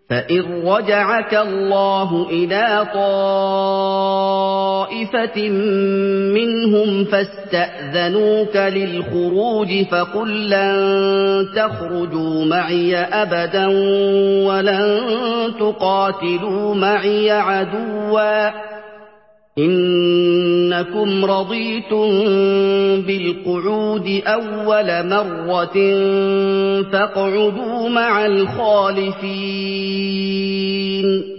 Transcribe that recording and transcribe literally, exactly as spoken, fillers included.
فَإِن رَّجَعَكَ اللَّهُ إِلَىٰ طَائِفَةٍ مِّنْهُمْ فَاسْتَأْذَنُوكَ لِلْخُرُوجِ فَقُل لَّن تَخْرُجُوا مَعِيَ أَبَدًا وَلَن تُقَاتِلُوا مَعِيَ عَدُوًّا ۖ إِنَّكُمْ رَضِيتُم بِالْقُعُودِ أَوَّلَ مَرَّةٍ فَاقْعُدُوا مَعَ الْخَالِفِينَ